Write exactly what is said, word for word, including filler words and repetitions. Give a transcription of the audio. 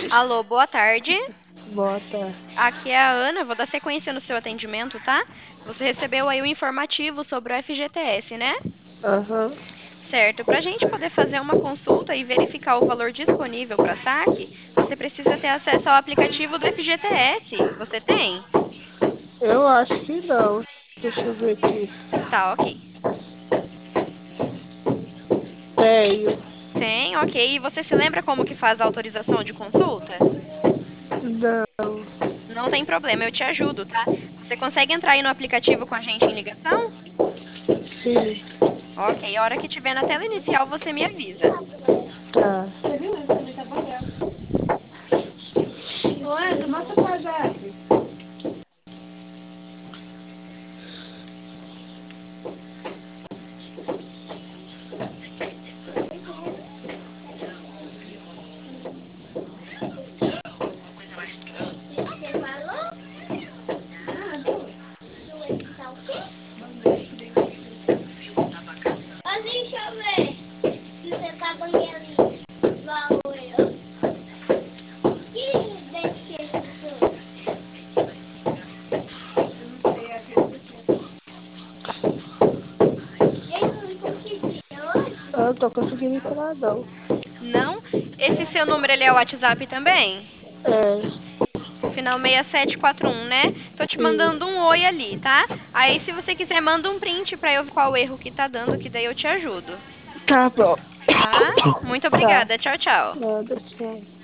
Alô, boa tarde. Bota. Aqui é a Ana, vou dar sequência no seu atendimento, tá? Você recebeu aí o informativo sobre o F G T S, né? Aham. Certo. Para a gente poder fazer uma consulta e verificar o valor disponível para saque, você precisa ter acesso ao aplicativo do F G T S. Você tem? Eu acho que não. Deixa eu ver aqui. Tá, ok. Tenho. Tem, ok. E você se lembra como que faz a autorização de consulta? Não. Não tem problema, eu te ajudo, tá? Você consegue entrar aí no aplicativo com a gente em ligação? Sim. Ok, a hora que tiver na tela inicial você me avisa. Tá. Ô, mostra pra Jaque. Deixa eu ver se você tá banhando igual eu. Que dente que é esse? Eu não consegui hoje. Eu não tô conseguindo entrar, não. Não? Esse seu número ele é o WhatsApp também? É. Final seis sete quatro um, né? Tô te mandando Isso. um oi ali, tá? Aí se você quiser, manda um print pra eu ver qual erro que tá dando, que daí eu te ajudo. Tá bom. Tá? Muito Tá. obrigada. Tchau, tchau. Nada, tchau.